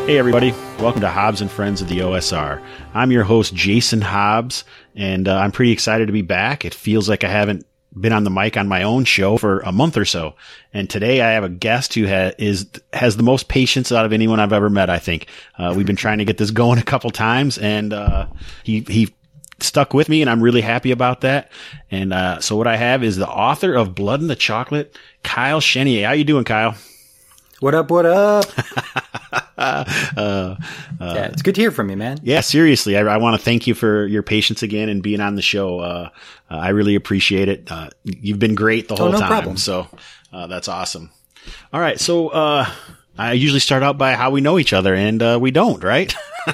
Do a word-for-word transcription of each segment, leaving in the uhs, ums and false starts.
Hey everybody, welcome to Hobbs and Friends of the O S R. I'm your host Jason Hobbs, and uh, I'm pretty excited to be back. It feels like I haven't been on the mic on my own show for a month or so. And today I have a guest who ha- is has the most patience out of anyone I've ever met, I think. Uh, we've been trying to get this going a couple times, and uh, he he stuck with me, and I'm really happy about that. And uh, so what I have is the author of Blood in the Chocolate, Kyle Chenier. How you doing, Kyle? What up, what up? uh, uh, yeah, it's good to hear from you, man. Yeah, seriously. I, I want to thank you for your patience again and being on the show. Uh, uh, I really appreciate it. Uh, you've been great the whole oh, no time. Problem. So uh, that's awesome. All right. So uh, I usually start out by how we know each other, and uh, we don't, right?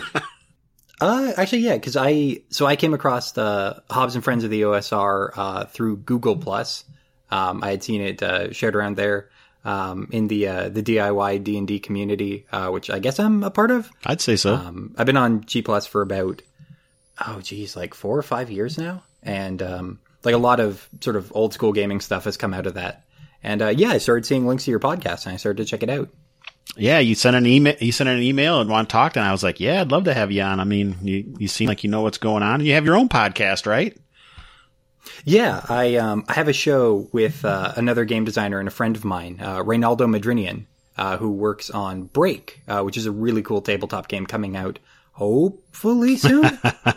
uh, actually, yeah, because I so I came across the Hobbs and Friends of the O S R uh, through Google Plus. Um, I had seen it uh, shared around there. Um, in the, uh, the D I Y D and D community, uh, which I guess I'm a part of. I'd say so. Um, I've been on G Plus for about, oh geez, like four or five years now. And, um, like a lot of sort of old school gaming stuff has come out of that. And, uh, yeah, I started seeing links to your podcast and I started to check it out. Yeah, you sent an email, you sent an email and want to talk, and I was like, yeah, I'd love to have you on. I mean, you, you seem like you know what's going on. You have your own podcast, right? Yeah, I um I have a show with uh, another game designer and a friend of mine, uh, Reynaldo Madrinian, uh, who works on Break, uh, which is a really cool tabletop game coming out hopefully soon.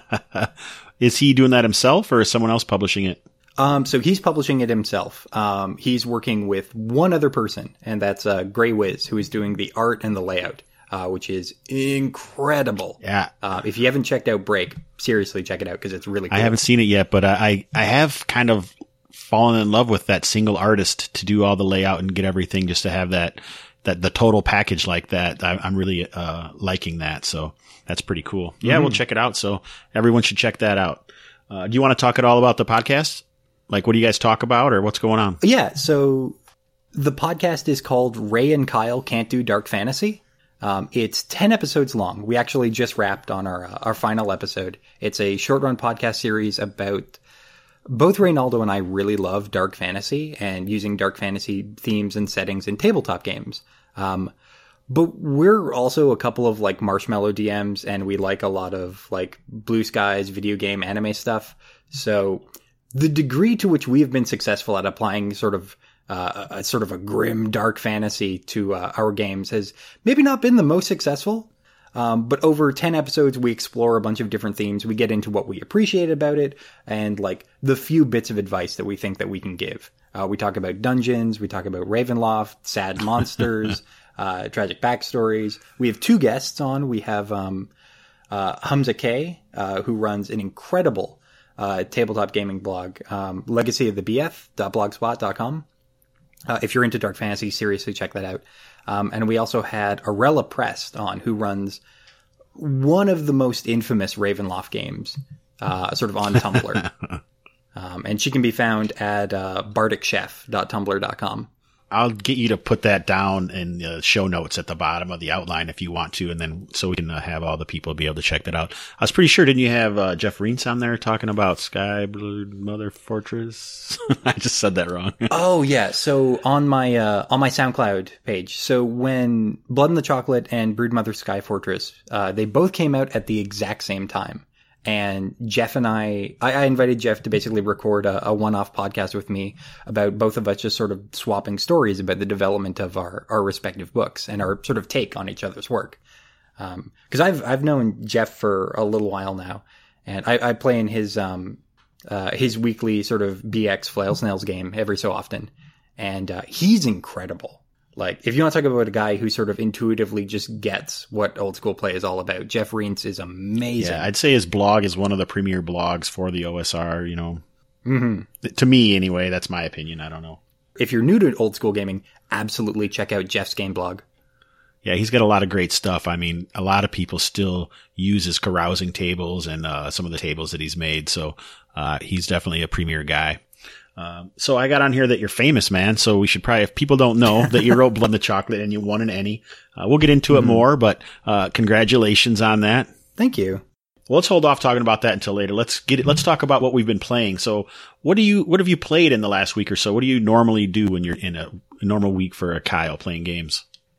Is he doing that himself, or is someone else publishing it? Um, so he's publishing it himself. Um, he's working with one other person, and that's uh, Grey Wiz, who is doing the art and the layout. Uh, which is incredible. Yeah. Uh, if you haven't checked out Break, seriously check it out because it's really cool. I haven't seen it yet, but I, I have kind of fallen in love with that single artist to do all the layout and get everything, just to have that, that the total package like that. I, I'm really uh, liking that. So that's pretty cool. Yeah, mm-hmm. We'll check it out. So everyone should check that out. Uh, do you want to talk at all about the podcast? Like, what do you guys talk about, or what's going on? Yeah. So the podcast is called Ray and Kyle Can't Do Dark Fantasy. Um, it's ten episodes long. We actually just wrapped on our uh, our final episode. It's a short run podcast series about both Reynaldo and I really love dark fantasy and using dark fantasy themes and settings in tabletop games. Um, but we're also a couple of like marshmallow D Ms, and we like a lot of like Blue Skies, video game, anime stuff. So the degree to which we have been successful at applying sort of Uh, a, a sort of a grim, dark fantasy to uh, our games has maybe not been the most successful. Um, but over ten episodes, we explore a bunch of different themes. We get into what we appreciate about it and like the few bits of advice that we think that we can give. Uh, we talk about dungeons. We talk about Ravenloft, sad monsters, uh, tragic backstories. We have two guests on. We have um, uh, Hamza K, uh, who runs an incredible uh, tabletop gaming blog, um, legacy of the b f dot blogspot dot com. Uh, if you're into dark fantasy, seriously check that out. Um, and we also had Arella Prest on, who runs one of the most infamous Ravenloft games, uh, sort of on Tumblr. um, and she can be found at uh, bardic chef dot tumblr dot com. I'll get you to put that down in the show notes at the bottom of the outline if you want to, and then so we can uh, have all the people be able to check that out. I was pretty sure, didn't you have uh, Jeff Reins on there talking about Sky Blue Mother Fortress? I just said that wrong. Oh yeah, so on my uh, on my SoundCloud page, so when Blood in the Chocolate and Broodmother Sky Fortress, uh, they both came out at the exact same time. And Jeff and I, I, I invited Jeff to basically record a, a one-off podcast with me about both of us just sort of swapping stories about the development of our, our respective books and our sort of take on each other's work. Um, cause I've, I've known Jeff for a little while now, and I, I play in his, um, uh, his weekly sort of B X Flail Snails game every so often. And, uh, he's incredible. Like, if you want to talk about a guy who sort of intuitively just gets what old school play is all about, Jeff Reins is amazing. Yeah, I'd say his blog is one of the premier blogs for the O S R, you know. Mm-hmm. To me, anyway, that's my opinion. I don't know. If you're new to old school gaming, absolutely check out Jeff's game blog. Yeah, he's got a lot of great stuff. I mean, a lot of people still use his carousing tables and uh, some of the tables that he's made. So uh, he's definitely a premier guy. Um, so I got on here that you're famous, man. So we should probably, if people don't know that you wrote Blood in the Chocolate and you won an Emmy, uh, we'll get into mm-hmm. it more, but, uh, congratulations on that. Thank you. Well, let's hold off talking about that until later. Let's get it. Let's talk about what we've been playing. So what do you, what have you played in the last week or so? What do you normally do when you're in a, a normal week for a Kyle playing games?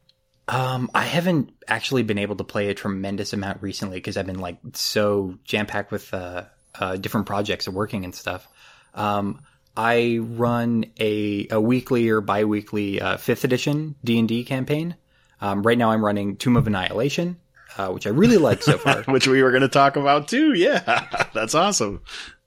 Um, I haven't actually been able to play a tremendous amount recently because I've been like so jam-packed with uh, uh, different projects and working and stuff. Um, I run a, a weekly or bi-weekly uh, fifth edition D and D campaign. Um, right now I'm running Tomb of Annihilation, uh, which I really like so far. Which we were going to talk about too. Yeah, that's awesome.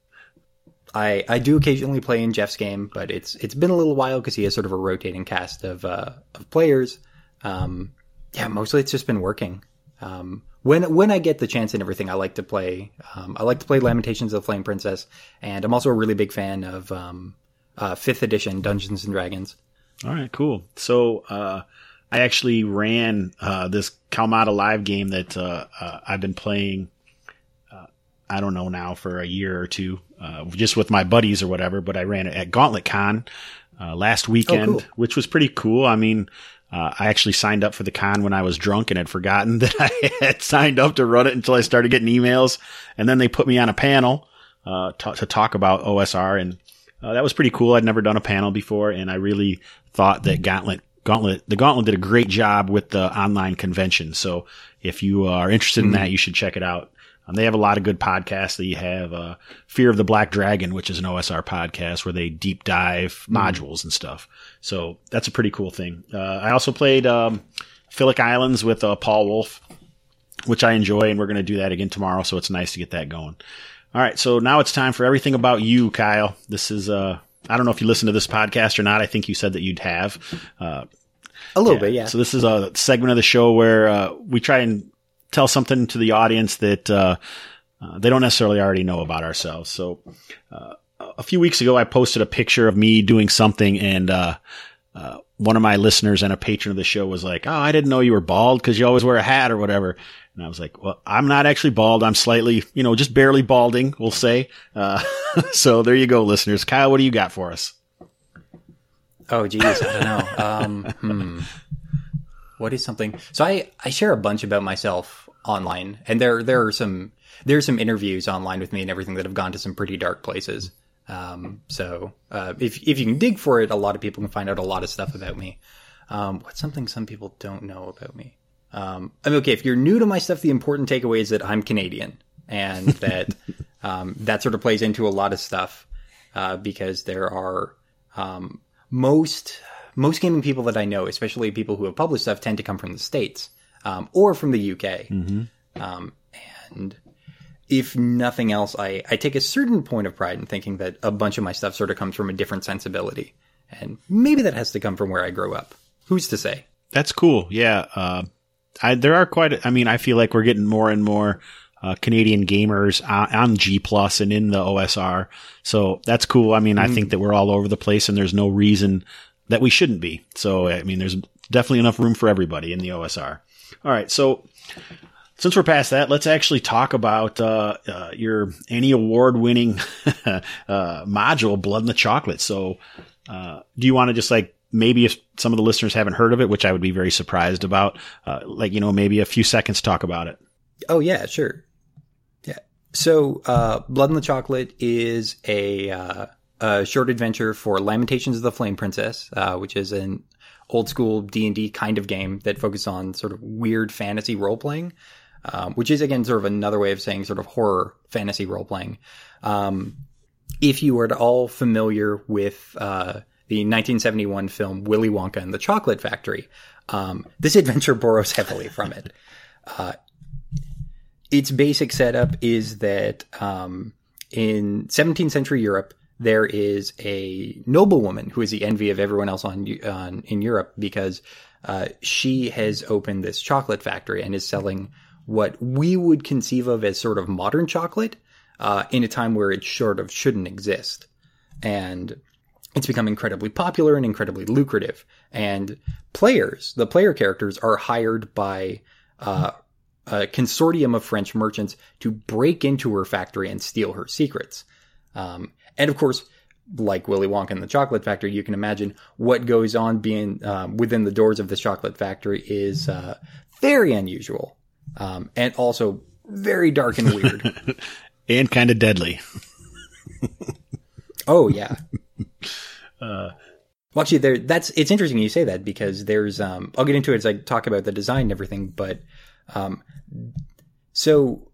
I, I do occasionally play in Jeff's game, but it's it's been a little while because he has sort of a rotating cast of uh, of players. Um, yeah, mostly it's just been working. Um, when when I get the chance and everything, I like to play. Um, I like to play Lamentations of the Flame Princess, and I'm also a really big fan of um, uh, fifth edition Dungeons and Dragons. All right, cool. So uh, I actually ran uh, this Kalmata Live game that uh, uh, I've been playing. Uh, I don't know now for a year or two, uh, just with my buddies or whatever. But I ran it at Gauntlet Con uh, last weekend, oh, cool. which was pretty cool. I mean. Uh, I actually signed up for the con when I was drunk and had forgotten that I had signed up to run it until I started getting emails. And then they put me on a panel, uh, to, to talk about O S R. And, uh, that was pretty cool. I'd never done a panel before. And I really thought that Gauntlet, Gauntlet, the Gauntlet did a great job with the online convention. So if you are interested in mm-hmm. that, you should check it out. Um, they have a lot of good podcasts. They have, uh, Fear of the Black Dragon, which is an O S R podcast where they deep dive mm. modules and stuff. So that's a pretty cool thing. Uh, I also played, um, Philic Islands with, uh, Paul Wolf, which I enjoy, and we're going to do that again tomorrow. So it's nice to get that going. All right. So now it's time for everything about you, Kyle. This is, uh, I don't know if you listen to this podcast or not. I think you said that you'd have, uh, a little yeah. bit. Yeah. So this is a segment of the show where, uh, we try and tell something to the audience that, uh, uh, they don't necessarily already know about ourselves. So, uh, a few weeks ago, I posted a picture of me doing something, and, uh, uh, one of my listeners and a patron of the show was like, "Oh, I didn't know you were bald because you always wear a hat or whatever." And I was like, "Well, I'm not actually bald. I'm slightly, you know, just barely balding, we'll say." Uh, so there you go, listeners. Kyle, what do you got for us? Oh, geez. I don't know. Um, hmm. What is something? So I, I share a bunch about myself online, and there there are some there are some interviews online with me and everything that have gone to some pretty dark places. Um, so uh, if if you can dig for it, a lot of people can find out a lot of stuff about me. Um, what's something some people don't know about me? Um, I mean, okay, if you're new to my stuff, the important takeaway is that I'm Canadian, and that um, that sort of plays into a lot of stuff uh, because there are um, most. Most gaming people that I know, especially people who have published stuff, tend to come from the States um, or from the U K. Mm-hmm. Um, and if nothing else, I, I take a certain point of pride in thinking that a bunch of my stuff sort of comes from a different sensibility. And maybe that has to come from where I grew up. Who's to say? That's cool. Yeah. Uh, I, there are quite, a, I mean, I feel like we're getting more and more uh, Canadian gamers on, on G Plus and in the O S R. So that's cool. I mean, mm. I think that we're all over the place, and there's no reason that we shouldn't be. So, I mean, there's definitely enough room for everybody in the O S R. All right. So since we're past that, let's actually talk about, uh, uh your Annie Award winning, uh, module, Blood in the Chocolate. So, uh, do you want to just like, maybe if some of the listeners haven't heard of it, which I would be very surprised about, uh, like, you know, maybe a few seconds talk about it. Oh yeah, sure. Yeah. So, uh, Blood in the Chocolate is a, uh, a short adventure for Lamentations of the Flame Princess, uh, which is an old school D and D kind of game that focuses on sort of weird fantasy role playing, um, which is again sort of another way of saying sort of horror fantasy role playing. Um, if you are at all familiar with uh, the nineteen seventy-one film Willy Wonka and the Chocolate Factory, um, this adventure borrows heavily from it. Uh, its basic setup is that um, in seventeenth century Europe, there is a noblewoman who is the envy of everyone else on, on in Europe because uh, she has opened this chocolate factory and is selling what we would conceive of as sort of modern chocolate uh, in a time where it sort of shouldn't exist. And it's become incredibly popular and incredibly lucrative. And players, the player characters, are hired by uh, a consortium of French merchants to break into her factory and steal her secrets. Um, And of course, like Willy Wonka and the Chocolate Factory, you can imagine what goes on being um, within the doors of this chocolate factory is uh, very unusual um, and also very dark and weird. And kind of deadly. Oh, yeah. uh, Well, actually, there, that's, it's interesting you say that because there's, um, I'll get into it as I talk about the design and everything, but, um, so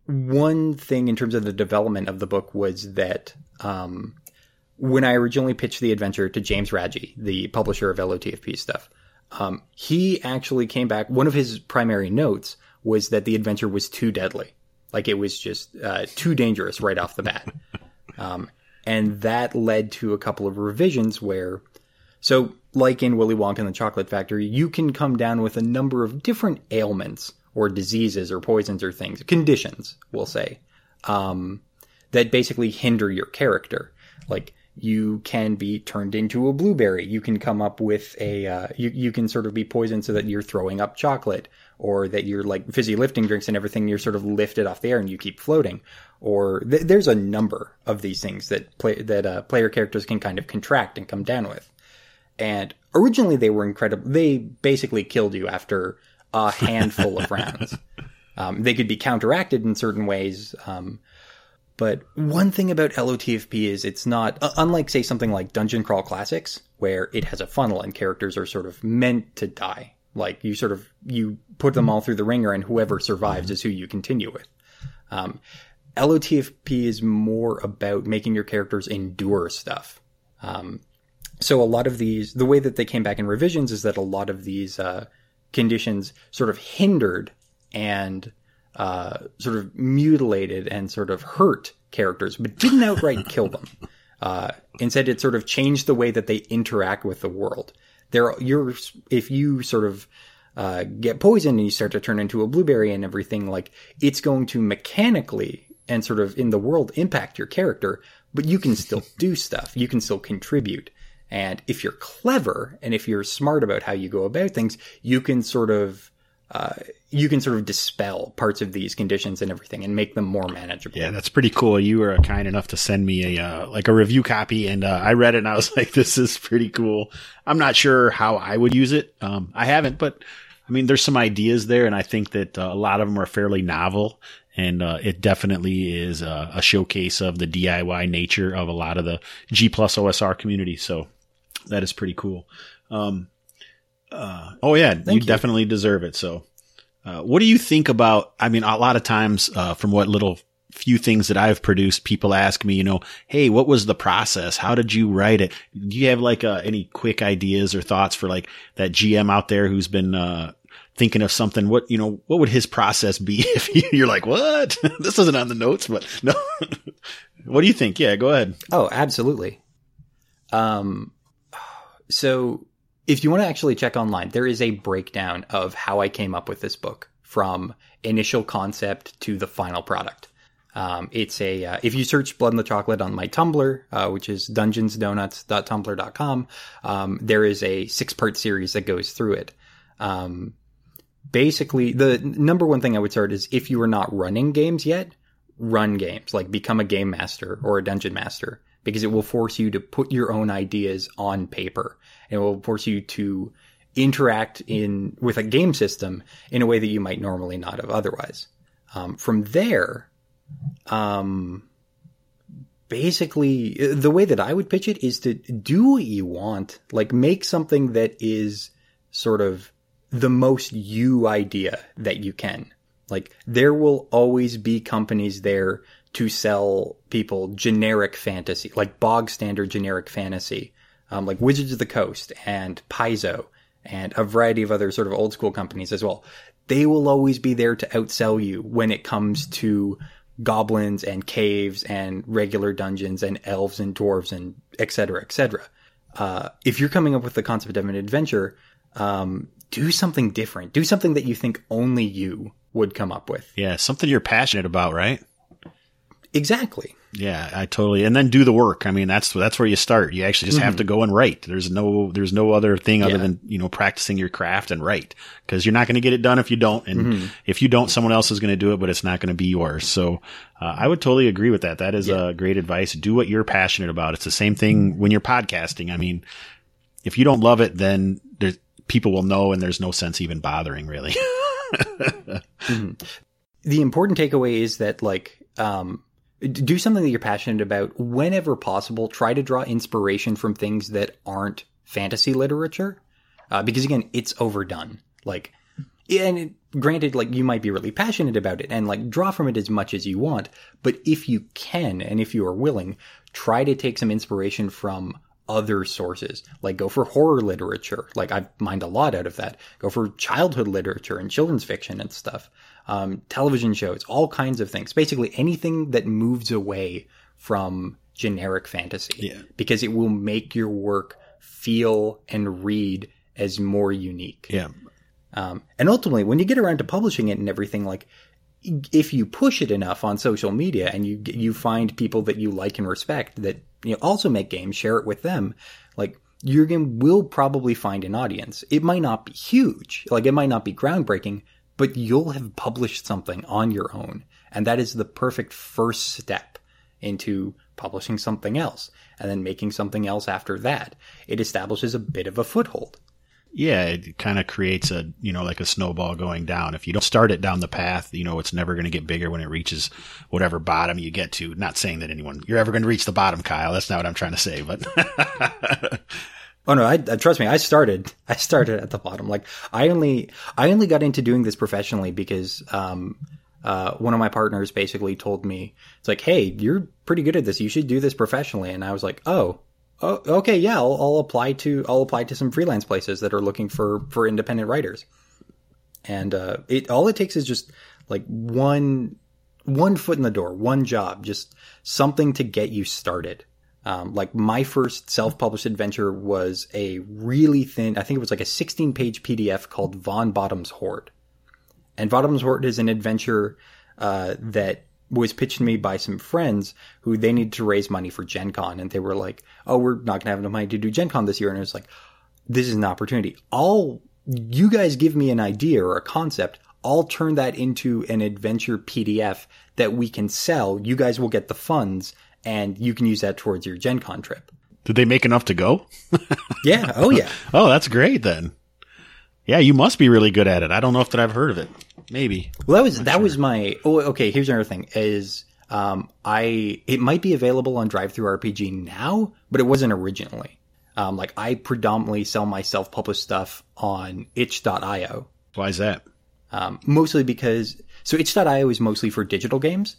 one thing in terms of the development of the book was that, um, when I originally pitched the adventure to James Radji, the publisher of L O T F P stuff, um, he actually came back. One of his primary notes was that the adventure was too deadly. Like it was just, uh, too dangerous right off the bat. Um, and that led to a couple of revisions where, so, like in Willy Wonka and the Chocolate Factory, you can come down with a number of different ailments or diseases or poisons or things, conditions, we'll say, um, that basically hinder your character. Like, you can be turned into a blueberry. You can come up with a, uh, you, you can sort of be poisoned so that you're throwing up chocolate, or that you're like fizzy lifting drinks and everything, you're sort of lifted off the air and you keep floating. Or th- there's a number of these things that play, that, uh, player characters can kind of contract and come down with. And originally they were incredible. They basically killed you after a handful of rounds. Um, they could be counteracted in certain ways. Um, but one thing about L O T F P is it's not, uh, unlike say something like Dungeon Crawl Classics, where it has a funnel and characters are sort of meant to die. Like you sort of, you put them all through the ringer and whoever survives is who you continue with. Um, L O T F P is more about making your characters endure stuff. Um, So a lot of these, the way that they came back in revisions is that a lot of these uh, conditions sort of hindered and uh, sort of mutilated and sort of hurt characters, but didn't outright kill them. Uh, instead, it sort of changed the way that they interact with the world. There, you're if you sort of uh, get poisoned and you start to turn into a blueberry and everything, like it's going to mechanically and sort of in the world impact your character, but you can still do stuff. You can still contribute. And if you're clever and if you're smart about how you go about things, you can sort of, uh, you can sort of dispel parts of these conditions and everything and make them more manageable. Yeah, that's pretty cool. You were kind enough to send me a, uh, like a review copy, and, uh, I read it and I was like, this is pretty cool. I'm not sure how I would use it. Um, I haven't, but I mean, there's some ideas there, and I think that uh, a lot of them are fairly novel. And, uh, it definitely is a, a showcase of the D I Y nature of a lot of the G plus O S R community. So that is pretty cool. Um, uh, oh yeah, you, you definitely deserve it. So, uh, what do you think about, I mean, a lot of times, uh, from what little few things that I've produced, people ask me, you know, hey, what was the process? How did you write it? Do you have like, uh, any quick ideas or thoughts for like that G M out there who's been, uh, thinking of something? What, you know, what would his process be if you're like, what? This isn't on the notes, but no. What do you think? Yeah, go ahead. Oh, absolutely. Um, So if you want to actually check online, there is a breakdown of how I came up with this book from initial concept to the final product. Um, it's a, uh, if you search Blood in the Chocolate on my Tumblr, uh, which is dungeons donuts dot tumblr dot com, um, there is a six part series that goes through it. Um, basically the number one thing I would start is if you are not running games yet, run games, like become a game master or a dungeon master. Because it will force you to put your own ideas on paper. It will force you to interact in with a game system in a way that you might normally not have otherwise. Um, from there, um, basically, the way that I would pitch it is to do what you want. Like, make something that is sort of the most you idea that you can. Like, there will always be companies there to sell people generic fantasy, like bog standard generic fantasy, um, like Wizards of the Coast and Paizo and a variety of other sort of old school companies as well. They will always be there to outsell you when it comes to goblins and caves and regular dungeons and elves and dwarves and et cetera, et cetera. Uh, if you're coming up with the concept of an adventure, um, do something different. Do something that you think only you would come up with. Yeah, something you're passionate about, right? Exactly. Yeah, I totally, and then do the work. I mean, that's, that's where you start. You actually just mm-hmm. have to go and write. There's no, there's no other thing other yeah. than, you know, practicing your craft and write, because you're not going to get it done if you don't. And mm-hmm. if you don't, someone else is going to do it, but it's not going to be yours. So, uh, I would totally agree with that. That is yeah. uh, great advice. Do what you're passionate about. It's the same thing when you're podcasting. I mean, if you don't love it, then there's, people will know, and there's no sense even bothering, really. mm-hmm. The important takeaway is that, like, um, do something that you're passionate about whenever possible. Try to draw inspiration from things that aren't fantasy literature, uh, because again, it's overdone. Like, and it, granted, like you might be really passionate about it and like draw from it as much as you want, but if you can and if you are willing, try to take some inspiration from other sources. Like go for horror literature. Like I mined a lot out of that. Go for childhood literature and children's fiction and stuff. Um, television shows, all kinds of things. Basically anything that moves away from generic fantasy, yeah. because it will make your work feel and read as more unique. Yeah. Um, and ultimately, when you get around to publishing it and everything, like if you push it enough on social media and you you find people that you like and respect that you know, also make games, share it with them, like your game will probably find an audience. It might not be huge, like it might not be groundbreaking, but you'll have published something on your own. And that is the perfect first step into publishing something else and then making something else after that. It establishes a bit of a foothold. Yeah, it kind of creates a, you know, like a snowball going down. If you don't start it down the path, you know, it's never going to get bigger when it reaches whatever bottom you get to. Not saying that anyone, you're ever going to reach the bottom, Kyle. That's not what I'm trying to say, but. Oh no, I, trust me, I started, I started at the bottom. Like I only, I only got into doing this professionally because, um, uh, one of my partners basically told me, it's like, hey, you're pretty good at this. You should do this professionally. And I was like, oh, Oh, okay. Yeah. I'll, I'll apply to, I'll apply to some freelance places that are looking for, for independent writers. And, uh, it, all it takes is just like one, one foot in the door, one job, just something to get you started. Um, like my first self-published adventure was a really thin, I think it was like a sixteen page P D F called Von Bottom's Hoard. And Bottom's Hoard is an adventure, uh, that was pitched to me by some friends who they needed to raise money for Gen Con. And they were like, oh, we're not going to have enough money to do Gen Con this year. And it was like, this is an opportunity. I'll, you guys give me an idea or a concept. I'll turn that into an adventure P D F that we can sell. You guys will get the funds and you can use that towards your Gen Con trip. Did they make enough to go? Yeah. Oh yeah. Oh, that's great then. Yeah, you must be really good at it. I don't know if that I've heard of it. Maybe. Well, that was that sure. was my. Oh, okay. Here's another thing: is um, I it might be available on DriveThruRPG now, but it wasn't originally. Um, like I predominantly sell my self-published stuff on itch dot io. Why is that? Um, mostly because so itch dot io is mostly for digital games,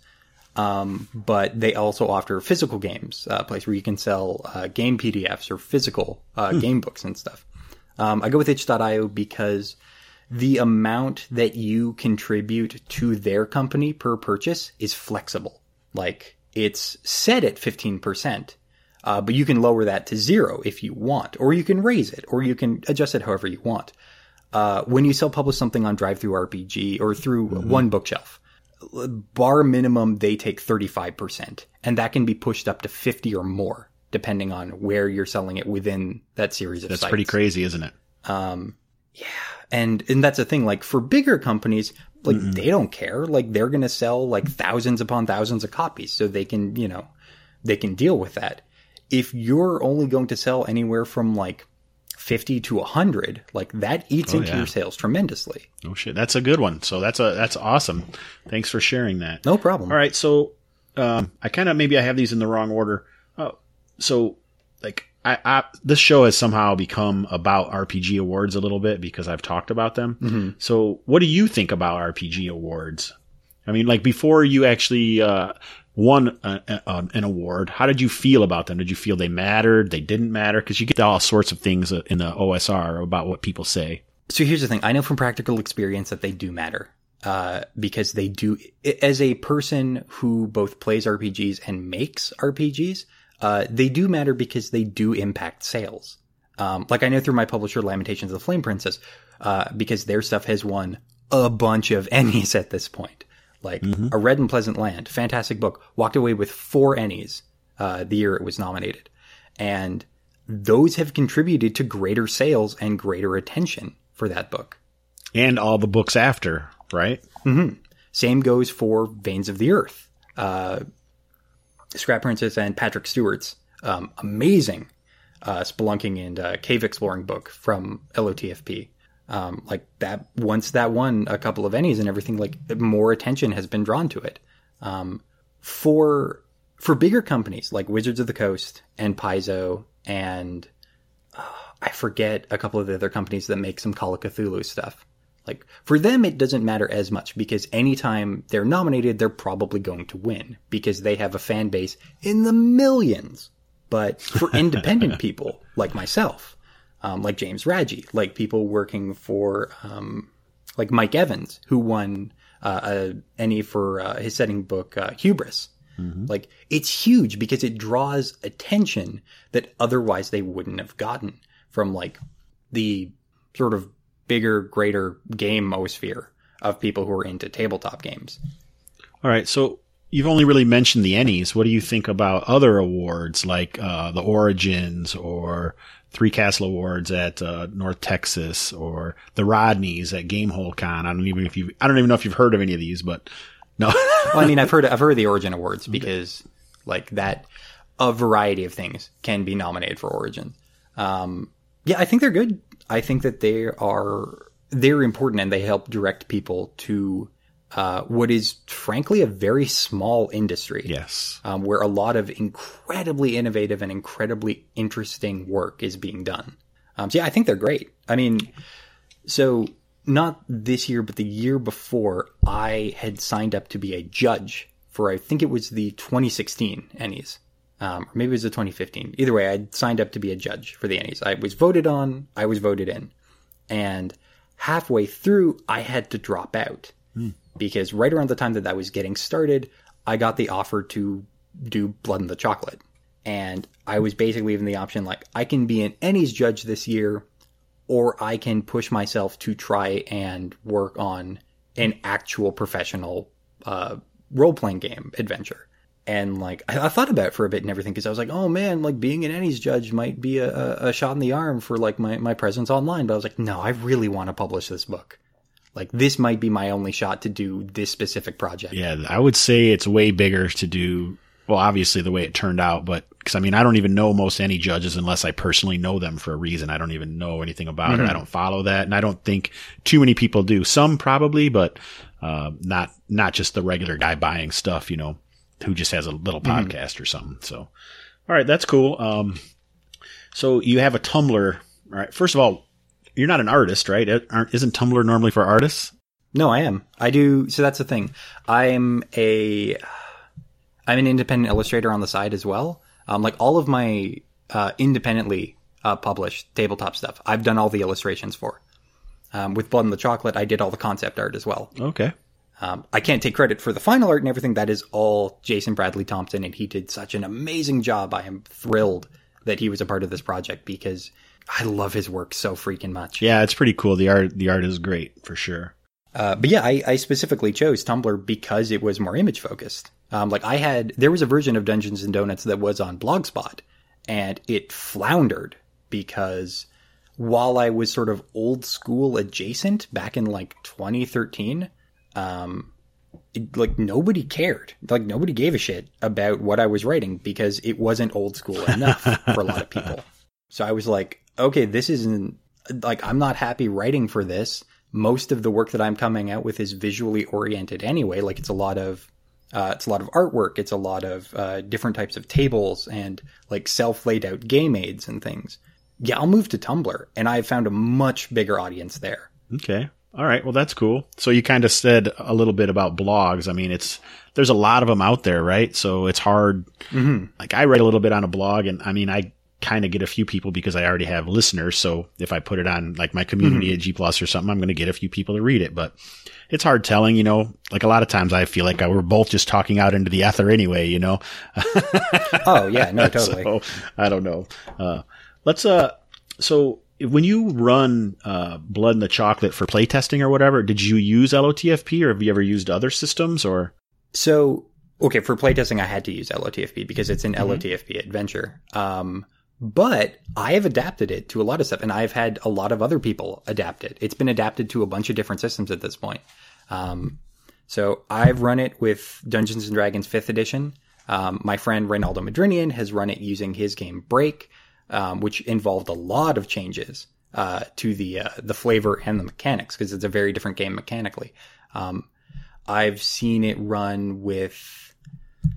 um, but they also offer physical games, a place where you can sell uh, game P D Fs or physical uh, hmm. game books and stuff. Um, I go with itch dot io because the amount that you contribute to their company per purchase is flexible. Like it's set at fifteen percent, uh, but you can lower that to zero if you want, or you can raise it, or you can adjust it however you want. Uh, when you self-publish something on DriveThruRPG or through mm-hmm. One Bookshelf, bar minimum, they take thirty-five percent, and that can be pushed up to fifty or more, depending on where you're selling it within that series of That's sites. Pretty crazy, isn't it? Um, yeah. And, and that's the thing, like for bigger companies, like mm-hmm. they don't care. Like they're going to sell like thousands upon thousands of copies so they can, you know, they can deal with that. If you're only going to sell anywhere from like fifty to a hundred, like that eats oh, into yeah. your sales tremendously. Oh shit. That's a good one. So that's a, that's awesome. Thanks for sharing that. No problem. All right. So, um, I kind of, maybe I have these in the wrong order. Oh, so like, I, I, this show has somehow become about R P G awards a little bit because I've talked about them. Mm-hmm. So what do you think about R P G awards? I mean, like before you actually, uh, won a, a, an award, how did you feel about them? Did you feel they mattered? They didn't matter? Cause you get all sorts of things in the O S R about what people say. So here's the thing. I know from practical experience that they do matter. Uh, because they do, as a person who both plays R P Gs and makes R P Gs, Uh, they do matter because they do impact sales. Um, like I know through my publisher, Lamentations of the Flame Princess, uh, because their stuff has won a bunch of Ennies at this point. Like mm-hmm. A Red and Pleasant Land, fantastic book, walked away with four Ennies, uh, the year it was nominated. And those have contributed to greater sales and greater attention for that book. And all the books after, right? Mm-hmm. Same goes for Veins of the Earth. Uh, Scrap Princess and Patrick Stewart's um, amazing uh, spelunking and uh, cave exploring book from L O T F P. Um, like that, once that won a couple of Ennies and everything, like more attention has been drawn to it. Um, for for bigger companies like Wizards of the Coast and Paizo and uh, I forget a couple of the other companies that make some Call of Cthulhu stuff. Like, for them, it doesn't matter as much because anytime they're nominated, they're probably going to win because they have a fan base in the millions. But for independent people like myself, um, like James Raggi, like people working for, um, like Mike Evans, who won uh, a Emmy for uh, his setting book, uh, Hubris. Mm-hmm. Like, it's huge because it draws attention that otherwise they wouldn't have gotten from, like, the sort of bigger, greater game-osphere of people who are into tabletop games. All right, so you've only really mentioned the Ennies. What do you think about other awards like uh, the Origins or Three Castle Awards at uh, North Texas or the Rodneys at Gamehole Con? I don't even if you I don't even know if you've heard of any of these, but no. Well, I mean, I've heard I've heard of the Origin Awards because like that, a variety of things can be nominated for Origin. Um, yeah, I think they're good. I think that they are they're important and they help direct people to uh, what is frankly a very small industry. Yes, um, where a lot of incredibly innovative and incredibly interesting work is being done. Um, so yeah, I think they're great. I mean, so not this year, but the year before, I had signed up to be a judge for I think it was the twenty sixteen Ennies. Um, or maybe it was the twenty fifteen. Either way, I signed up to be a judge for the Ennies. I was voted on. I was voted in. And halfway through, I had to drop out. Hmm. Because right around the time that I was getting started, I got the offer to do Blood and the Chocolate. And I was basically given the option, like, I can be an Ennies judge this year, or I can push myself to try and work on an actual professional uh, role-playing game adventure. And, like, I, I thought about it for a bit and everything, because I was like, oh, man, like, being an Ennies judge might be a, a, a shot in the arm for, like, my, my presence online. But I was like, no, I really want to publish this book. Like, this might be my only shot to do this specific project. Yeah, I would say it's way bigger to do, well, obviously the way it turned out, but, because, I mean, I don't even know most Ennie judges unless I personally know them for a reason. I don't even know anything about mm-hmm. it. I don't follow that, and I don't think too many people do. Some probably, but uh, not not just the regular guy buying stuff, you know, who just has a little mm-hmm. podcast or something. So, all right, that's cool. Um, so you have a Tumblr. All right, first of all, you're not an artist, right? Aren't, isn't Tumblr normally for artists? No, I am. I do. So that's the thing. I'm a, I'm an independent illustrator on the side as well. Um, like all of my uh, independently uh, published tabletop stuff, I've done all the illustrations for. Um, with Blood and the Chocolate, I did all the concept art as well. Okay. Um, I can't take credit for the final art and everything. That is all Jason Bradley Thompson, and he did such an amazing job. I am thrilled that he was a part of this project because I love his work so freaking much. Yeah, it's pretty cool. The art, the art is great for sure. Uh, but yeah, I, I specifically chose Tumblr because it was more image focused. Um, like I had, there was a version of Dungeons and Donuts that was on Blogspot, and it floundered because while I was sort of old school adjacent back in like twenty thirteen, um, it, like nobody cared. Like nobody gave a shit about what I was writing because it wasn't old school enough for a lot of people. So I was like, okay, this isn't like, I'm not happy writing for this. Most of the work that I'm coming out with is visually oriented anyway. Like it's a lot of, uh, it's a lot of artwork. It's a lot of, uh, different types of tables and like self laid out game aids and things. Yeah, I'll move to Tumblr, and I've found a much bigger audience there. Okay. All right. Well, that's cool. So you kind of said a little bit about blogs. I mean, it's, there's a lot of them out there, right? So it's hard. Mm-hmm. Like I write a little bit on a blog, and I mean, I kind of get a few people because I already have listeners. So if I put it on like my community mm-hmm. at G Plus or something, I'm going to get a few people to read it, but it's hard telling, you know, like a lot of times I feel like I, we're both just talking out into the ether anyway, you know? Oh yeah, no, totally. So, I don't know. Uh, let's, uh, so when you run, uh, Blood and the Chocolate for playtesting or whatever, did you use L O T F P or have you ever used other systems or? So, okay, for playtesting, I had to use L O T F P because it's an mm-hmm. L O T F P adventure. Um, But I have adapted it to a lot of stuff, and I've had a lot of other people adapt it. It's been adapted to a bunch of different systems at this point. Um, so I've run it with Dungeons and Dragons fifth edition. Um, my friend Reynaldo Madrinian has run it using his game Break, um, which involved a lot of changes uh, to the uh, the flavor and the mechanics because it's a very different game mechanically. Um, I've seen it run with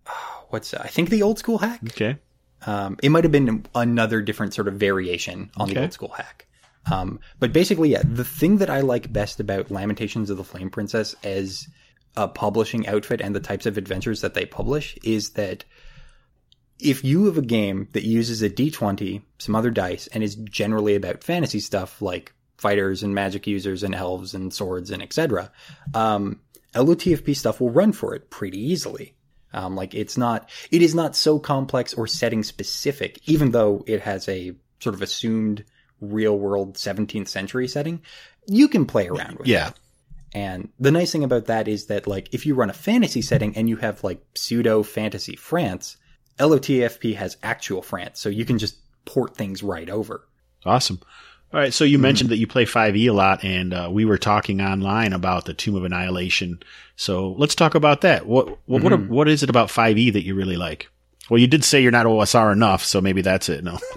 what's I think the old school hack. Okay. Um, it might have been another different sort of variation on okay. the old school hack. Um, but basically, yeah, the thing that I like best about Lamentations of the Flame Princess as a publishing outfit and the types of adventures that they publish is that if you have a game that uses a D twenty, some other dice, and is generally about fantasy stuff like fighters and magic users and elves and swords and et cetera, um, L O T F P stuff will run for it pretty easily. Um, like it's not, it is not so complex or setting specific, even though it has a sort of assumed real world seventeenth century setting. You can play around with yeah. it. And the nice thing about that is that, like, if you run a fantasy setting and you have like pseudo fantasy France, L O T F P has actual France, so you can just port things right over. Awesome. All right, so you mm-hmm. mentioned that you play five E a lot, and uh, we were talking online about the Tomb of Annihilation. So let's talk about that. What what mm-hmm. what, what is it about five E that you really like? Well, you did say you're not O S R enough, so maybe that's it. No.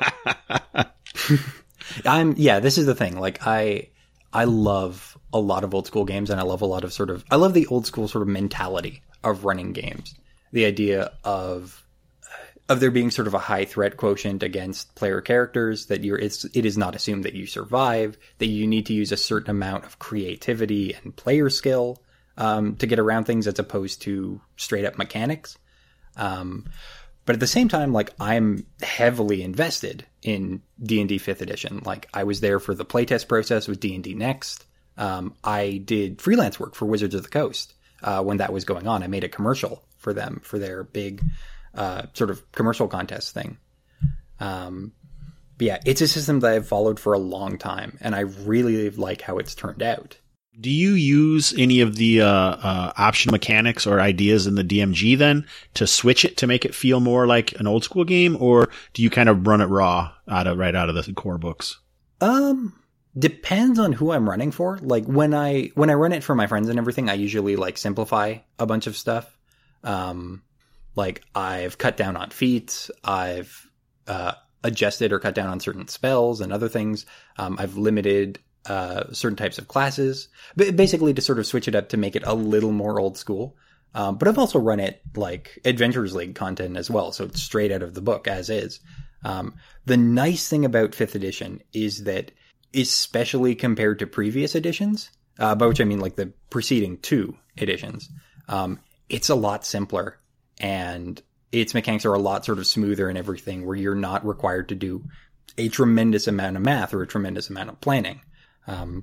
I'm yeah. This is the thing. Like I I love a lot of old school games, and I love a lot of sort of I love the old school sort of mentality of running games. The idea of of there being sort of a high threat quotient against player characters, that you're, it's, it is not assumed that you survive, that you need to use a certain amount of creativity and player skill, um, to get around things as opposed to straight up mechanics. Um, but at the same time, like, I'm heavily invested in D and D fifth edition. Like, I was there for the playtest process with D and D Next. Um, I did freelance work for Wizards of the Coast, uh, when that was going on. I made a commercial for them, for their big, Uh, sort of commercial contest thing. Um, but yeah, it's a system that I've followed for a long time, and I really like how it's turned out. Do you use any of the uh, uh, option mechanics or ideas in the D M G then to switch it to make it feel more like an old school game, or do you kind of run it raw out of right out of the core books? Um, depends on who I'm running for. Like when I when I run it for my friends and everything, I usually like simplify a bunch of stuff. Um. Like, I've cut down on feats, I've uh, adjusted or cut down on certain spells and other things. Um, I've limited uh, certain types of classes, but basically to sort of switch it up to make it a little more old school. Um, but I've also run it like Adventurers League content as well, so it's straight out of the book as is. Um, the nice thing about fifth edition is that, especially compared to previous editions, uh, by which I mean like the preceding two editions, um, it's a lot simpler. And its mechanics are a lot sort of smoother and everything, where you're not required to do a tremendous amount of math or a tremendous amount of planning. Um,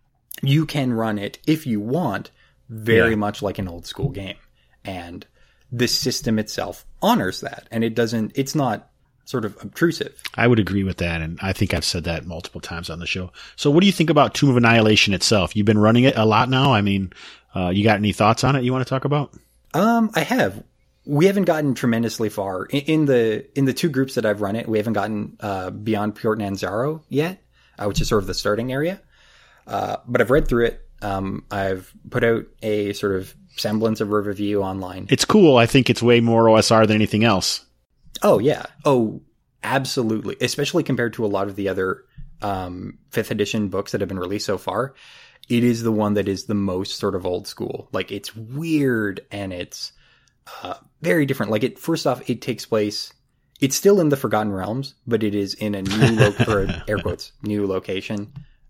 you can run it, if you want, very yeah. much like an old school game. And the system itself honors that. And it doesn't, it's not sort of obtrusive. I would agree with that. And I think I've said that multiple times on the show. So what do you think about Tomb of Annihilation itself? You've been running it a lot now. I mean, uh, you got any thoughts on it you want to talk about? Um, I have. We haven't gotten tremendously far in, in the in the two groups that I've run it. We haven't gotten uh, beyond Port Nanzaro yet, uh, which is sort of the starting area. Uh, but I've read through it. Um, I've put out a sort of semblance of a review online. It's cool. I think it's way more O S R than anything else. Oh yeah. Oh, absolutely. Especially compared to a lot of the other um, fifth edition books that have been released so far. It is the one that is the most sort of old school. Like, it's weird and it's Uh, very different. Like, it, first off, it takes place, it's still in the Forgotten Realms, but it is in a new, lo- or air quotes, new location.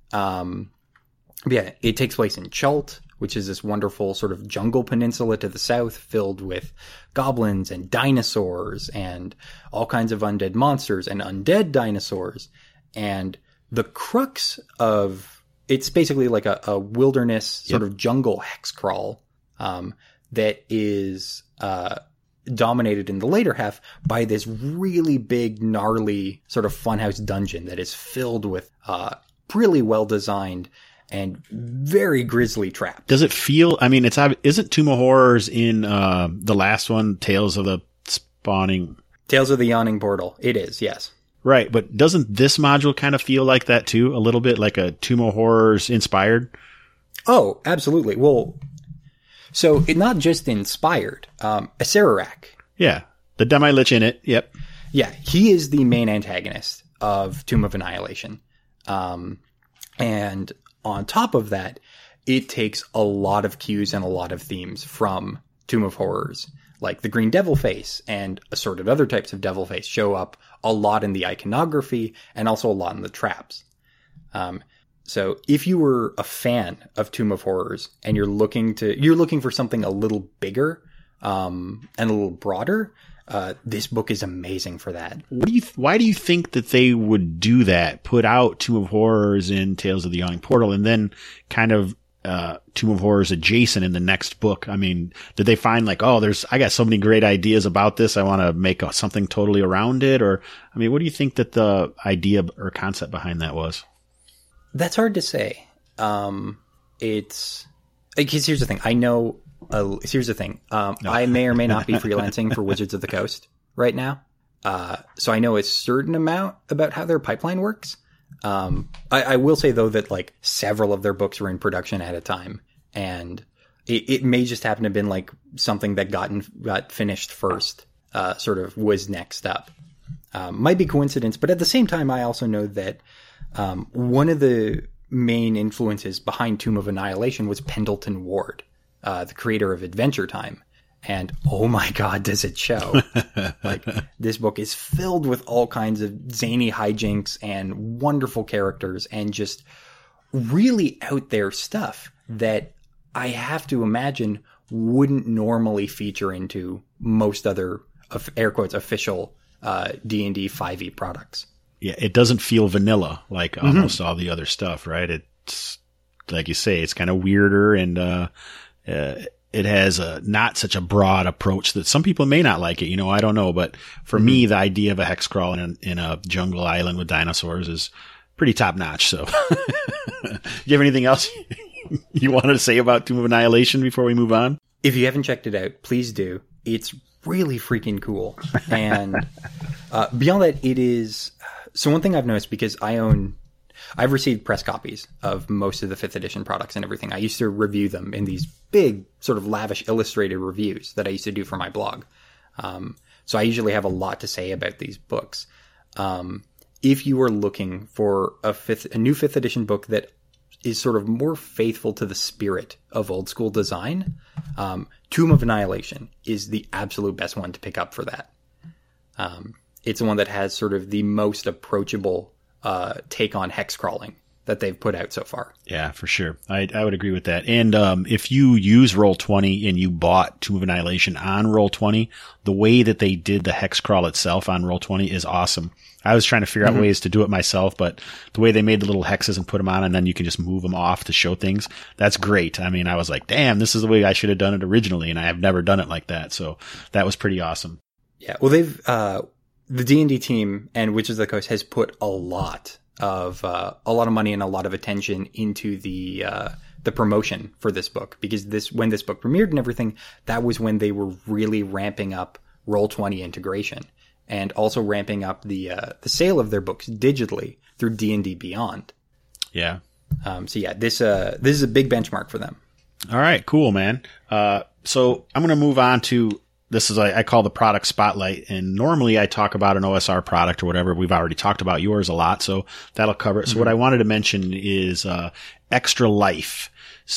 Um, yeah, it takes place in Chult, which is this wonderful sort of jungle peninsula to the south, filled with goblins and dinosaurs and all kinds of undead monsters and undead dinosaurs. And the crux of, it's basically like a, a wilderness sort yep. of jungle hex crawl, um, that is uh, dominated in the later half by this really big, gnarly sort of funhouse dungeon that is filled with uh, really well-designed and very grisly traps. Does it feel, I mean, it's isn't Tomb of Horrors in uh, the last one, Tales of the Spawning? Tales of the Yawning Portal. It is, yes. Right, but doesn't this module kind of feel like that too? A little bit like a Tomb of Horrors inspired? Oh, absolutely. Well, so it not just inspired, um, Acererak. Yeah, the Demi-Lich in it, yep. Yeah, he is the main antagonist of Tomb of Annihilation. Um, and on top of that, it takes a lot of cues and a lot of themes from Tomb of Horrors. like the green devil face and assorted other types of devil face show up a lot in the iconography and also a lot in the traps. Um, so if you were a fan of Tomb of Horrors and you're looking to, you're looking for something a little bigger, um, and a little broader, uh, this book is amazing for that. What do you, th- why do you think that they would do that? Put out Tomb of Horrors in Tales of the Yawning Portal and then kind of, uh, Tomb of Horrors adjacent in the next book? I mean, did they find like, oh, there's, I got so many great ideas about this. I want to make a, something totally around it. Or, I mean, what do you think that the idea or concept behind that was? That's hard to say. Um, it's, because here's the thing. I know, uh, here's the thing. Um, no. I may or may not be freelancing for Wizards of the Coast right now. Uh, so I know a certain amount about how their pipeline works. Um, I, I will say though that like several of their books were in production at a time, and it, it may just happen to have been like something that gotten got finished first, uh, sort of was next up. Um, might be coincidence, but at the same time, I also know that um, one of the main influences behind Tomb of Annihilation was Pendleton Ward, uh, the creator of Adventure Time. And oh my God, does it show. Like, this book is filled with all kinds of zany hijinks and wonderful characters and just really out there stuff that I have to imagine wouldn't normally feature into most other, air quotes, official uh, D and D five e products. Yeah, it doesn't feel vanilla like mm-hmm. almost all the other stuff, right? It's, like you say, it's kind of weirder and uh, uh it has a not such a broad approach that some people may not like it. You know, I don't know. But for mm-hmm. me, the idea of a hex crawl in, in a jungle island with dinosaurs is pretty top notch. So do you have anything else you wanted to say about Tomb of Annihilation before we move on? If you haven't checked it out, please do. It's really freaking cool. And uh, beyond that, it is. So one thing I've noticed, because I own I've received press copies of most of the fifth edition products and everything. I used to review them in these big, sort of lavish illustrated reviews that I used to do for my blog. Um, so I usually have a lot to say about these books. Um, if you are looking for a fifth, a new fifth edition book that is sort of more faithful to the spirit of old school design, um, Tomb of Annihilation is the absolute best one to pick up for that. Um, it's the one that has sort of the most approachable Uh, take on hex crawling that they've put out so far. Yeah, for sure. I, I would agree with that. And um, if you use Roll twenty and you bought Tomb of Annihilation on Roll twenty, the way that they did the hex crawl itself on Roll twenty is awesome. I was trying to figure mm-hmm. out ways to do it myself, but the way they made the little hexes and put them on and then you can just move them off to show things, that's great. I mean, I was like, damn, this is the way I should have done it originally, and I have never done it like that. So that was pretty awesome. Yeah, well, they've... Uh The D and D team and Wizards of the Coast has put a lot of uh, a lot of money and a lot of attention into the uh, the promotion for this book, because this when this book premiered and everything, that was when they were really ramping up Roll twenty integration and also ramping up the uh, the sale of their books digitally through D and D Beyond. Yeah. Um, so yeah, this uh, this is a big benchmark for them. All right, cool, man. Uh, so I'm going to move on to. This is, I call the product spotlight, and normally I talk about an O S R product or whatever. We've already talked about yours a lot, so that'll cover it. So mm-hmm. what I wanted to mention is uh, Extra Life.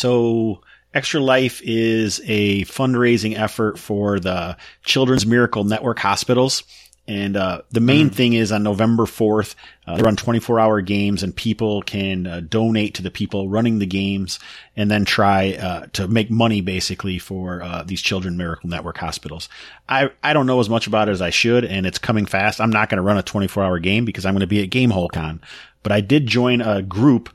So Extra Life is a fundraising effort for the Children's Miracle Network hospitals. And uh the main mm-hmm. thing is on November fourth, uh, they run twenty-four hour games, and people can uh, donate to the people running the games and then try uh to make money basically for uh these Children's Miracle Network hospitals. I I don't know as much about it as I should, and it's coming fast. I'm not going to run a twenty-four hour game because I'm going to be at GameholeCon. But I did join a group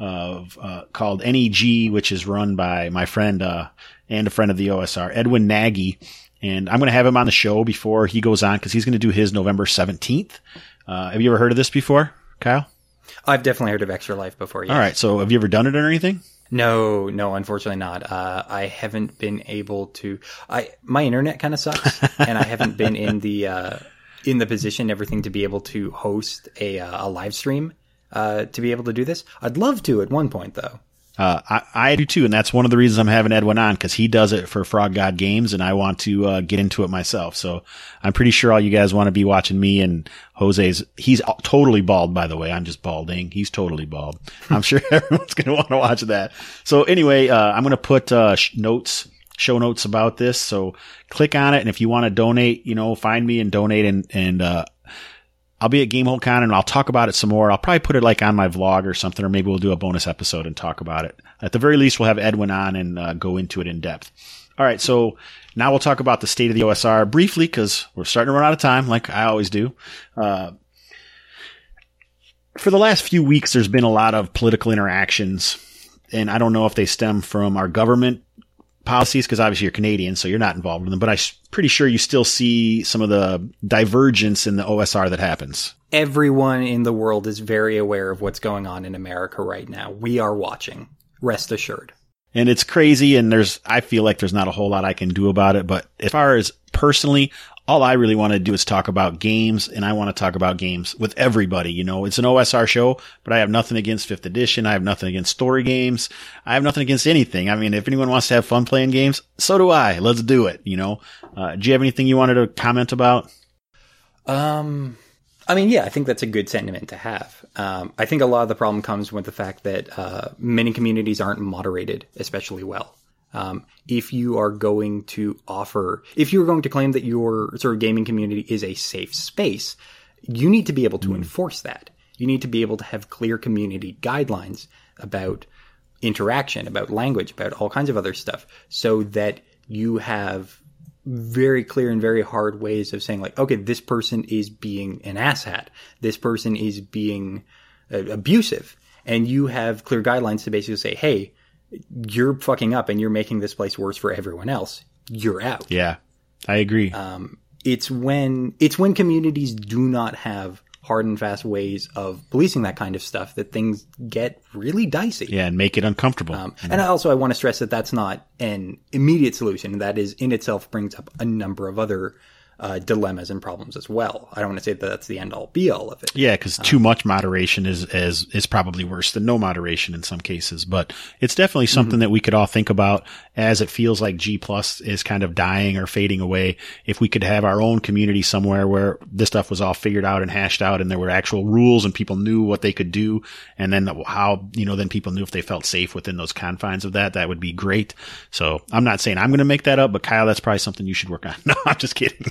of uh called N E G, which is run by my friend uh and a friend of the O S R, Edwin Nagy. And I'm going to have him on the show before he goes on because he's going to do his November seventeenth. Uh, have you ever heard of this before, Kyle? I've definitely heard of Extra Life before, yes. All right. So have you ever done it or anything? No, no, unfortunately not. Uh, I haven't been able to. I my internet kind of sucks, and I haven't been in the uh, in the position, everything, to be able to host a uh, a live stream uh, to be able to do this. I'd love to at one point, though. Uh, I, I do too, and that's one of the reasons I'm having Edwin on, because he does it for Frog God Games, and I want to uh, get into it myself. So I'm pretty sure all you guys want to be watching me and Jose's. He's totally bald, by the way. I'm just balding. He's totally bald. I'm sure everyone's going to want to watch that. So anyway, uh, I'm going to put uh, notes show notes about this. So click on it. And if you want to donate, you know, find me and donate and, and, uh, I'll be at GameholeCon and I'll talk about it some more. I'll probably put it like on my vlog or something, or maybe we'll do a bonus episode and talk about it. At the very least, we'll have Edwin on and uh, go into it in depth. All right. So now we'll talk about the state of the O S R briefly because we're starting to run out of time like I always do. Uh, for the last few weeks, there's been a lot of political interactions, and I don't know if they stem from our government policies, because obviously you're Canadian, so you're not involved in them, but I'm pretty sure you still see some of the divergence in the O S R that happens. Everyone in the world is very aware of what's going on in America right now. We are watching. Rest assured. And it's crazy, and there's, I feel like there's not a whole lot I can do about it, but as far as personally, all I really want to do is talk about games, and I want to talk about games with everybody. You know, it's an O S R show, but I have nothing against fifth edition. I have nothing against story games. I have nothing against anything. I mean, if anyone wants to have fun playing games, so do I. Let's do it. You know, uh, do you have anything you wanted to comment about? Um, I mean, yeah, I think that's a good sentiment to have. Um, I think a lot of the problem comes with the fact that uh, many communities aren't moderated especially well. Um, if you are going to offer, if you're going to claim that your sort of gaming community is a safe space, you need to be able to mm. enforce that. You need to be able to have clear community guidelines about interaction, about language, about all kinds of other stuff, so that you have very clear and very hard ways of saying, like, okay, this person is being an asshat. This person is being uh, abusive. And you have clear guidelines to basically say, hey, you're fucking up and you're making this place worse for everyone else. You're out. Yeah, I agree. Um, it's when it's when communities do not have hard and fast ways of policing that kind of stuff that things get really dicey. Yeah, and make it uncomfortable. Um, and also, I want to stress that that's not an immediate solution. That is in itself brings up a number of other uh, dilemmas and problems as well. I don't want to say that that's the end all be all of it. Yeah, because too much moderation is, is is probably worse than no moderation in some cases. But it's definitely something mm-hmm. that we could all think about, as it feels like G Plus is kind of dying or fading away. If we could have our own community somewhere where this stuff was all figured out and hashed out, and there were actual rules and people knew what they could do, and then how, you know, then people knew if they felt safe within those confines of that, that would be great. So I'm not saying I'm going to make that up, but Kyle, that's probably something you should work on. No, I'm just kidding.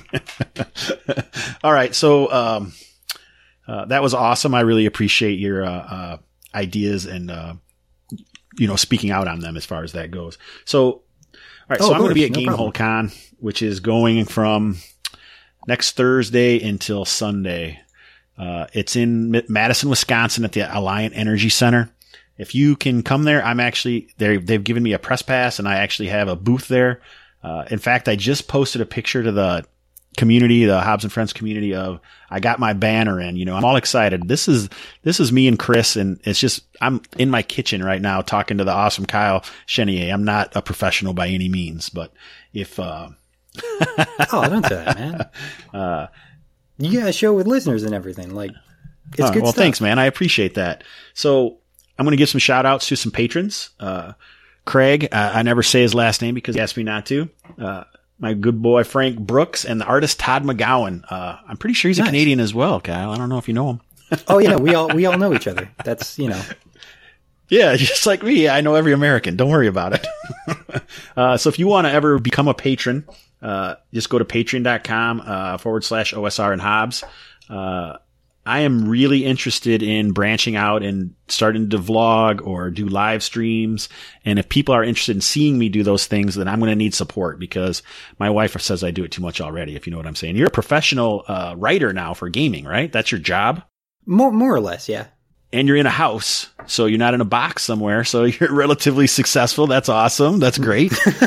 All right. So, um, uh, that was awesome. I really appreciate your, uh, uh, ideas and, uh, you know, speaking out on them as far as that goes. So, all right. Oh, so I'm going to be at no GameholeCon, which is going from next Thursday until Sunday. Uh, it's in M- Madison, Wisconsin at the Alliant Energy Center. If you can come there, I'm actually there. They've given me a press pass and I actually have a booth there. Uh, in fact, I just posted a picture to the community, the Hobbs and Friends community, of I got my banner in. You know, I'm all excited. This is this is me and Chris, and it's just I'm in my kitchen right now talking to the awesome Kyle Chenier. I'm not a professional by any means, but if uh oh, don't say that, man. Uh, you got a show with listeners and everything. Like, it's oh, good well, stuff. Thanks, man. I appreciate that. So I'm going to give some shout outs to some patrons. Uh, Craig, uh, I never say his last name because he asked me not to. Uh, my good boy Frank Brooks, and the artist Todd McGowan. Uh, I'm pretty sure he's nice. A Canadian as well, Kyle. I don't know if you know him. Oh yeah, we all we all know each other. That's, you know. Yeah, just like me. I know every American. Don't worry about it. uh, so if you want to ever become a patron, uh, just go to patreon.com uh, forward slash OSR and Hobbs. Uh, I am really interested in branching out and starting to vlog or do live streams. And if people are interested in seeing me do those things, then I'm going to need support, because my wife says I do it too much already, if you know what I'm saying. You're a professional uh, writer now for gaming, right? That's your job? More, more or less, yeah. And you're in a house, so you're not in a box somewhere. So you're relatively successful. That's awesome. That's great.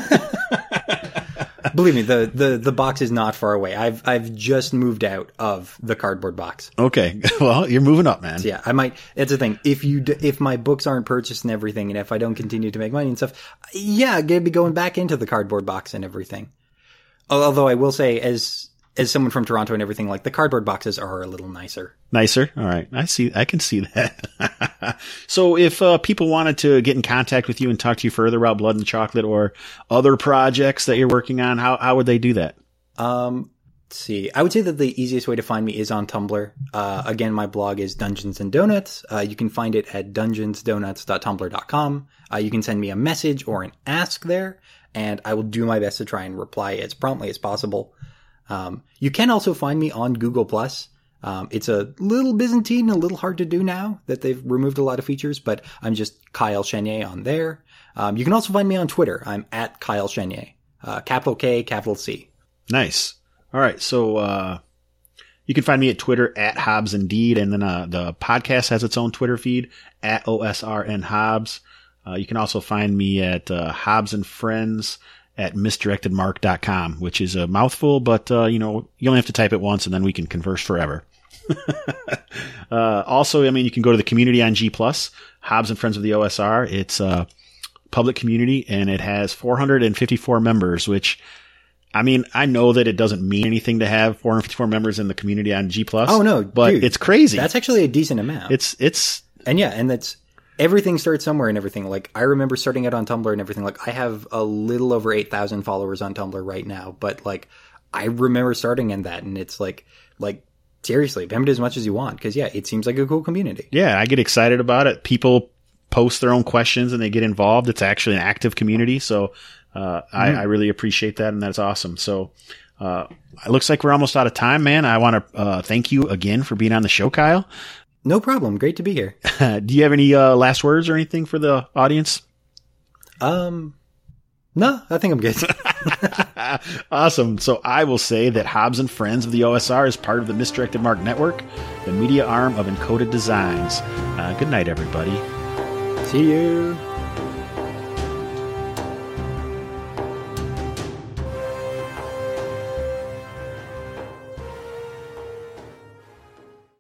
Believe me, the, the, the box is not far away. I've I've just moved out of the cardboard box. Okay, well, you're moving up, man. So yeah, I might. That's the thing. If you d- if my books aren't purchased and everything, and if I don't continue to make money and stuff, yeah, I'm gonna be going back into the cardboard box and everything. Although I will say, as as someone from Toronto and everything, like, the cardboard boxes are a little nicer. Nicer? All right. I see. I can see that. So if uh, people wanted to get in contact with you and talk to you further about Blood and Chocolate or other projects that you're working on, how, how would they do that? Um, let's see. I would say that the easiest way to find me is on Tumblr. Uh, again, my blog is Dungeons and Donuts. Uh, you can find it at dungeons donuts dot tumblr dot com. Uh, you can send me a message or an ask there. and I will do my best to try and reply as promptly as possible. Um, you can also find me on Google Plus. Um, it's a little Byzantine, a little hard to do now that they've removed a lot of features, but I'm just Kyle Chenier on there. Um, you can also find me on Twitter. I'm at Kyle Chenier, uh, capital K, capital C. Nice. All right. So, uh, you can find me at Twitter at Hobbs Indeed. And then, uh, the podcast has its own Twitter feed at O S R N Hobbs. Uh, you can also find me at, uh, Hobbs and Friends at misdirected mark dot com, which is a mouthful, but, uh, you know, you only have to type it once and then we can converse forever. uh, also, I mean, you can go to the community on G Plus, Hobbs and Friends of the O S R. It's a public community and it has four hundred fifty-four members, which, I mean, I know that it doesn't mean anything to have four hundred fifty-four members in the community on G Plus. Oh no, but dude, it's crazy. That's actually a decent amount. It's, it's, and yeah, and that's, everything starts somewhere and everything. Like, I remember starting out on Tumblr and everything. Like, I have a little over eight thousand followers on Tumblr right now, but like, I remember starting in that, and it's like, like, seriously, pimp it as much as you want, because yeah, it seems like a cool community. Yeah, I get excited about it. People post their own questions and they get involved. It's actually an active community, so uh, mm-hmm. I, I really appreciate that, and that's awesome. So uh, it looks like we're almost out of time, man. I want to uh, thank you again for being on the show, Kyle. No problem. Great to be here. Do you have any uh, last words or anything for the audience? Um, no, I think I'm good. Awesome. So I will say that Hobbs and Friends of the O S R is part of the Misdirected Mark Network, the media arm of Encoded Designs. Uh, good night, everybody. See you.